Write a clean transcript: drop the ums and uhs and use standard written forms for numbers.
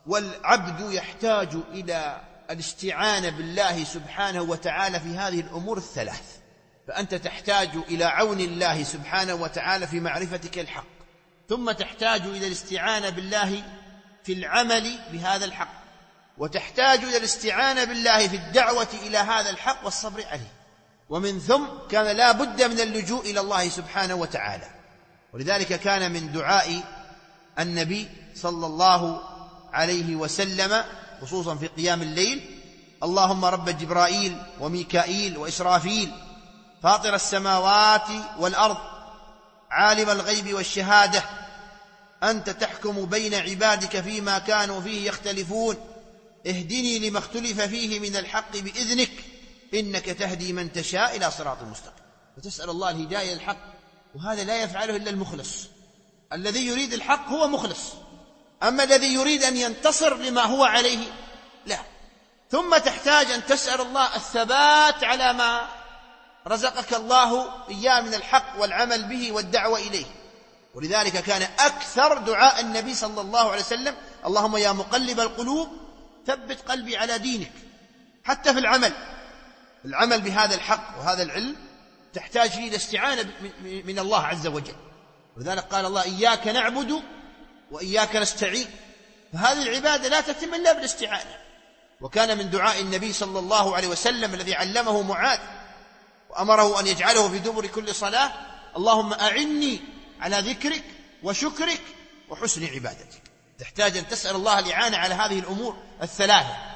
والعبد يحتاج إلى الاستعانة بالله سبحانه وتعالى في هذه الأمور الثلاث. فأنت تحتاج إلى عون الله سبحانه وتعالى في معرفتك الحق، ثم تحتاج إلى الاستعانة بالله في العمل بهذا الحق، وتحتاج إلى الاستعانة بالله في الدعوة إلى هذا الحق والصبر عليه. ومن ثم كان لا بد من اللجوء إلى الله سبحانه وتعالى. ولذلك كان من دعاء النبي صلى الله عليه وسلم خصوصا في قيام الليل: اللهم رب جبرائيل وميكائيل وإسرافيل فاطر السماوات والأرض عالم الغيب والشهادة أنت تحكم بين عبادك فيما كانوا فيه يختلفون اهدني لما اختلف فيه من الحق بإذنك إنك تهدي من تشاء إلى صراط مستقيم. فتسأل الله الهداية للحق، وهذا لا يفعله إلا المخلص. الذي يريد الحق هو مخلص، أما الذي يريد أن ينتصر لما هو عليه لا. ثم تحتاج أن تسأل الله الثبات على ما رزقك الله إياه من الحق والعمل به والدعوة إليه. ولذلك كان أكثر دعاء النبي صلى الله عليه وسلم: اللهم يا مقلب القلوب ثبت قلبي على دينك. حتى في العمل بهذا الحق وهذا العلم تحتاج إلى استعانة من الله عز وجل. ولذلك قال الله: إياك نعبد وإياك نستعين. فهذه العبادة لا تتم إلا بالاستعانة. وكان من دعاء النبي صلى الله عليه وسلم الذي علمه معاذ وأمره أن يجعله في دبر كل صلاة: اللهم أعني على ذكرك وشكرك وحسن عبادتك. تحتاج أن تسأل الله الإعانة على هذه الأمور الثلاثة.